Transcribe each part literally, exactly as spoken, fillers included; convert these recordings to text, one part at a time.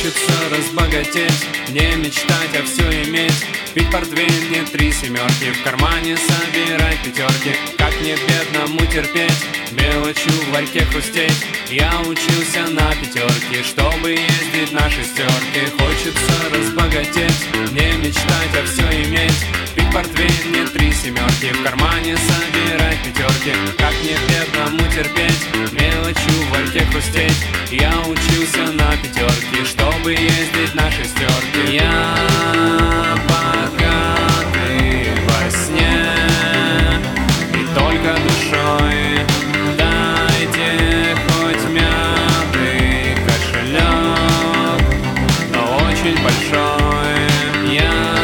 Хочется разбогатеть, не мечтать, а все иметь. Пить портвейн, не три семерки, в кармане собирать пятерки. Как не бедному терпеть, мелочью в ларьке хрустеть. Я учился на пятерке, чтобы ездить на шестерке. Хочется разбогатеть, не мечтать, а все иметь. Пить портвейн, не три семерки, в кармане собирать пятерки. Как не бедному терпеть, мелочью в ларьке хрустеть. Я учился на пятерке, чтобы ездить на шестерке. Я богатый во сне и только душой. Дайте хоть мятый кошелек, но очень большой. Я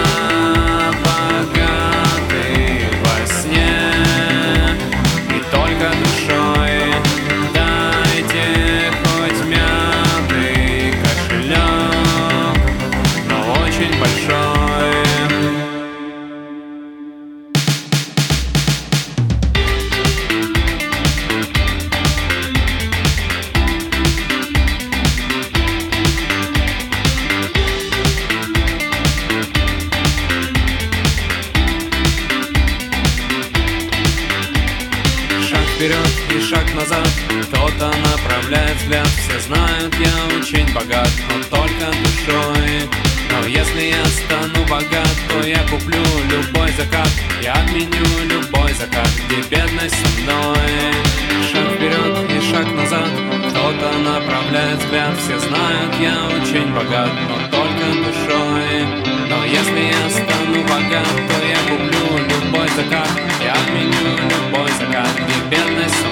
богатый во сне и только душой. Дайте хоть мятый кошелек, но очень большой. Вперед и шаг назад, кто-то направляет взгляд. Все знают, я очень богат, но только душой. Но если я стану богат, то я куплю любой закат. Я отменю любой закат, где бедность со мной. Шаг вперед и шаг назад, кто-то направляет взгляд. Все знают, я очень богат, но только душой. Но если я стану богат, то я куплю любой закат. Я отменю любой закат, где бедность со мной.